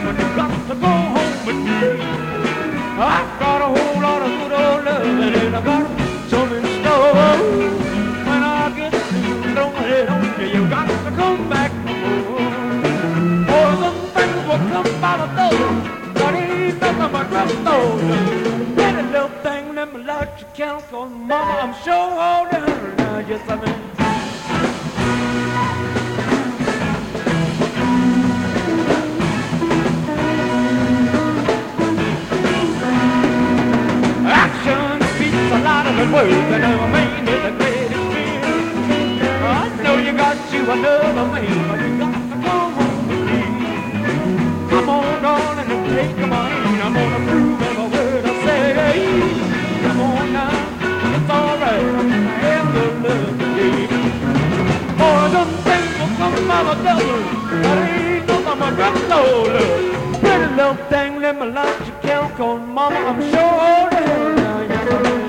and you got to go home with me. I've got a whole lot of good old love, and I got some in store. When I get through, don't head on you, you got to come back home. For some things will come by the dozen, that ain't nothing but drugstore. Pretty little thing, let me let you count, 'cause mama, I'm sure all down now, yes I mean. Action speaks a lot of good words, and a man is the greatest fear. I know you got you another man, but you got to come home with me. Come on, darling, and take my hand. I'm gonna prove every word I say. Come on now, it's alright. I'm gonna have good love today. Boys and things will come by the dozen. That ain't nothing but drugstore love. Pretty little thing, let me let you count on, mama, I'm sure that now you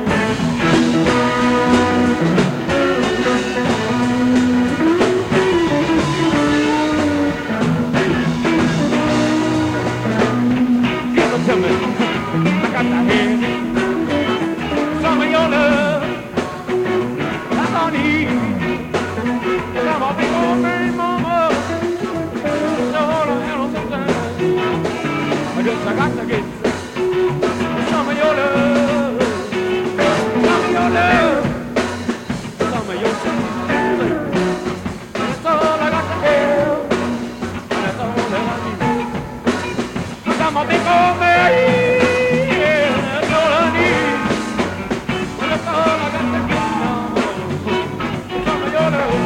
give it to me. I got to have some of your love. That's all I need. I'm a big old man, mama. That's all I have sometimes. I got to get some of your love, some of your love, some of your sympathy. That's all I got to have, and that's all that I need. 'Cause I'm a big old man, yeah, that's all I need. And that's all I got to get now, some of your love.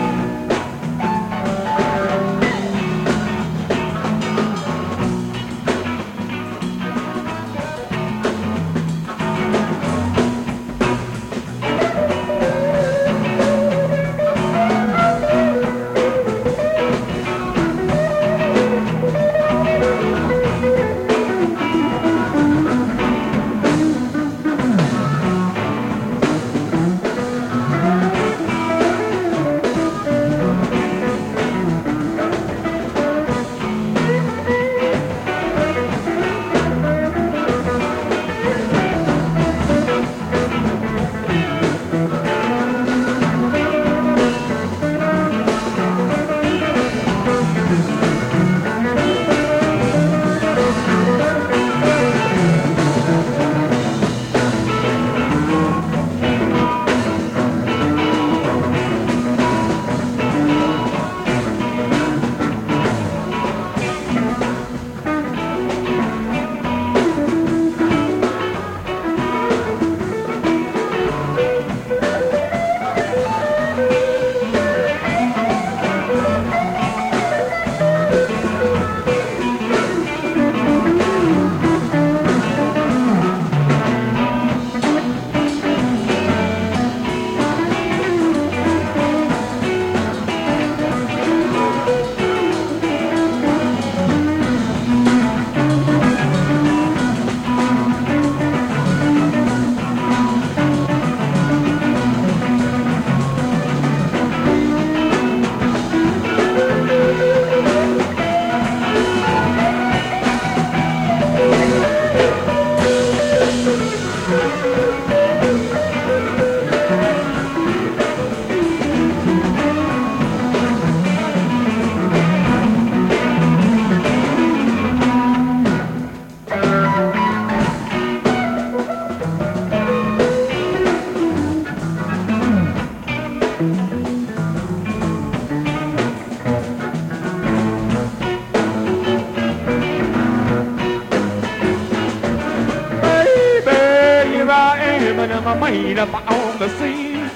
And my mind up on the scene.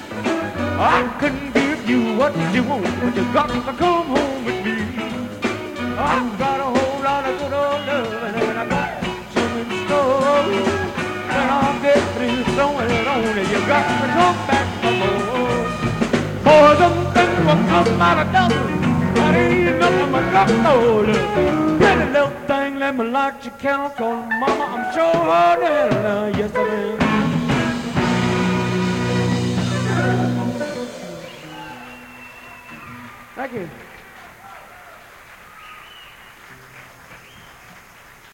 I couldn't give you what you want, but you got to come home with me. I've got a whole lot of good old love, and I got some in store. When I get through throwing it on you, you got to come back for more. For them things will come out of nothing. That ain't nothing but drugstore love. Pretty little thing, let me light your count on, mama, I'm sure that yes I will. Thank you.